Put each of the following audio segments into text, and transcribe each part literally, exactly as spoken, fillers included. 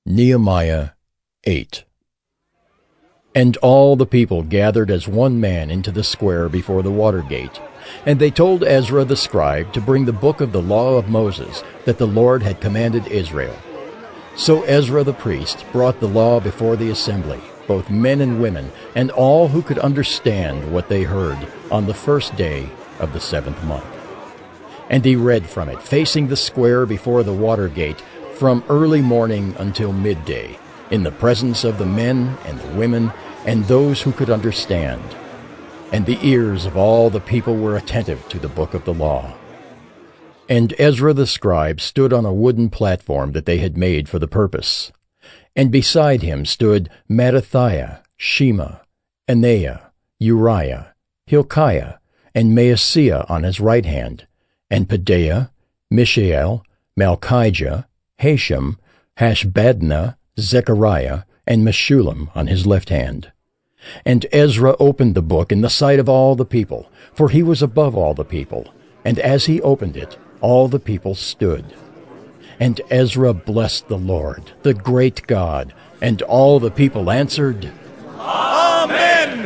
Nehemiah eight. And all the people gathered as one man into the square before the water gate. And they told Ezra the scribe to bring the book of the law of Moses that the Lord had commanded Israel. So Ezra the priest brought the law before the assembly, both men and women, and all who could understand what they heard, on the first day of the seventh month. And he read from it, facing the square before the water gate, from early morning until midday, in the presence of the men and the women and those who could understand. And the ears of all the people were attentive to the book of the law. And Ezra the scribe stood on a wooden platform that they had made for the purpose. And beside him stood Mattithiah, Shema, Anaiah, Uriah, Hilkiah, and Maaseiah on his right hand, and Pedaiah, Mishael, Malchijah, Hashem, Hashbaddanah, Zechariah, and Meshullam on his left hand. And Ezra opened the book in the sight of all the people, for he was above all the people. And as he opened it, all the people stood. And Ezra blessed the Lord, the great God, and all the people answered, Amen!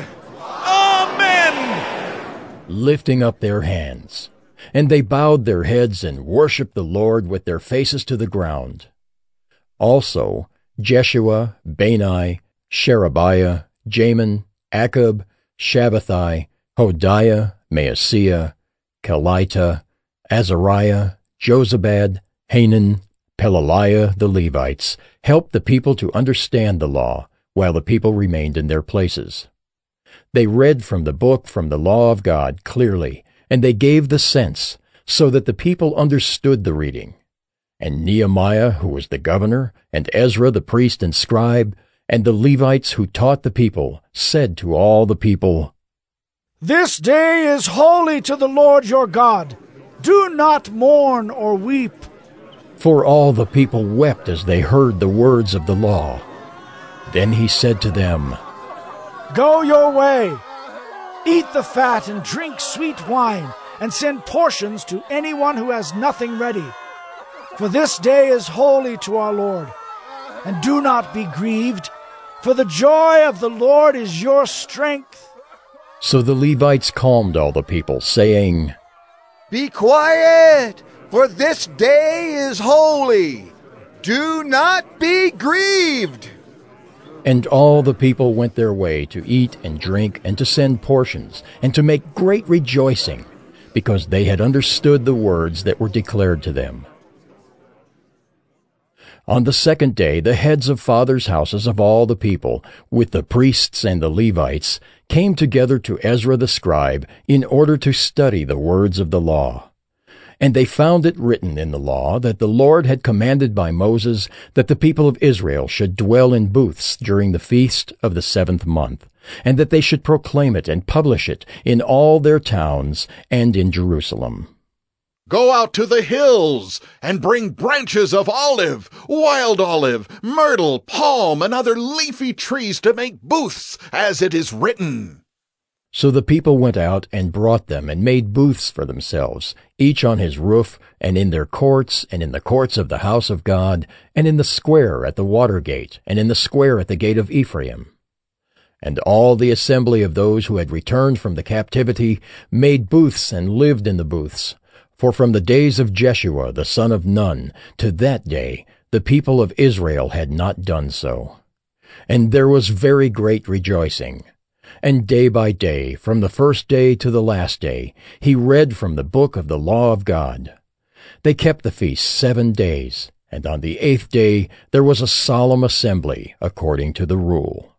Amen! Lifting up their hands. And they bowed their heads and worshipped the Lord with their faces to the ground. Also Jeshua, Bani, Sherebiah, Jamin, Akkub, Shabbathai, Hodiah, Maaseiah, Kelita, Azariah, Jozabad, Hanan, Pelaliah, the Levites, helped the people to understand the law, while the people remained in their places. They read from the book from the law of God clearly, and they gave the sense, so that the people understood the reading. And Nehemiah, who was the governor, and Ezra the priest and scribe, and the Levites who taught the people, said to all the people, This day is holy to the Lord your God. Do not mourn or weep. For all the people wept as they heard the words of the law. Then he said to them, Go your way. Eat the fat and drink sweet wine, and send portions to anyone who has nothing ready. For this day is holy to our Lord. And do not be grieved, for the joy of the Lord is your strength. So the Levites calmed all the people, saying, Be quiet, for this day is holy. Do not be grieved. And all the people went their way to eat and drink and to send portions and to make great rejoicing, because they had understood the words that were declared to them. On the second day, the heads of fathers' houses of all the people, with the priests and the Levites, came together to Ezra the scribe in order to study the words of the law. And they found it written in the law that the Lord had commanded by Moses that the people of Israel should dwell in booths during the feast of the seventh month, and that they should proclaim it and publish it in all their towns and in Jerusalem. Go out to the hills and bring branches of olive, wild olive, myrtle, palm, and other leafy trees to make booths, as it is written. So the people went out and brought them and made booths for themselves, each on his roof, and in their courts, and in the courts of the house of God, and in the square at the water gate, and in the square at the gate of Ephraim. And all the assembly of those who had returned from the captivity made booths and lived in the booths. For from the days of Jeshua the son of Nun to that day the people of Israel had not done so. And there was very great rejoicing. And day by day, from the first day to the last day, he read from the book of the law of God. They kept the feast seven days, and on the eighth day there was a solemn assembly according to the rule.